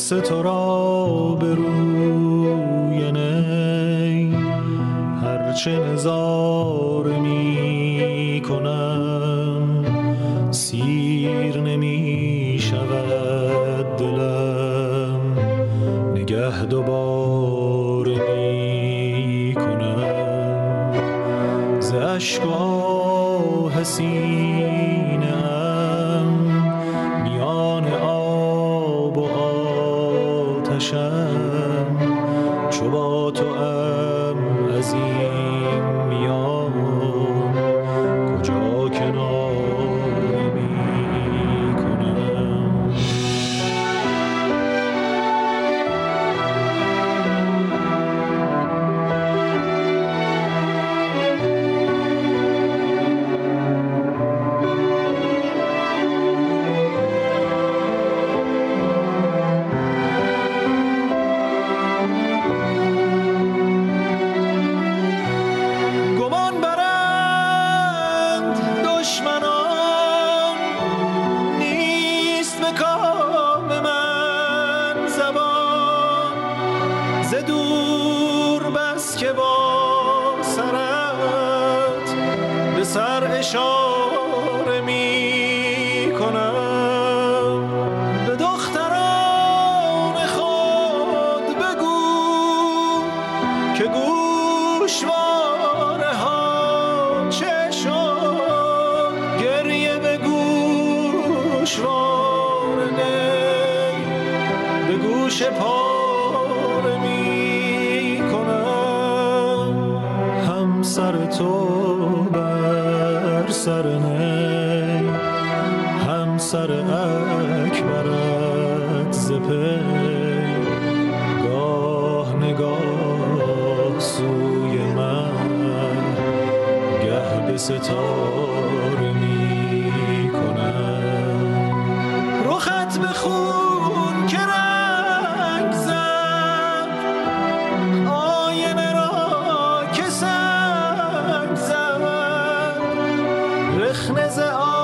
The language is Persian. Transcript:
قرص تو را به روی نی، هرچه نظاره می کنم سیر نمی شود دلم، نگه دوباره می کنم ز اشک و آه سینه ام، میان آب و آتشم، چو با تو ام از این میان کجا کناره می کنم. گمان برند دشمنان نیست به کام من زبان، ز دور بس که با سرت به سر اشاره می کنم. به دختران خود بگو که گوشواره ها چه شد، گریه به گوشواره نی به گوش پاره می کنم. هم سر تو بر سر نی، هم سر اکبرت ز پی، گاه نگاه سوی من گه به ستاره می کنم. رخت به خون که رنگ زد، آینه را که سنگ زد، رخنه ز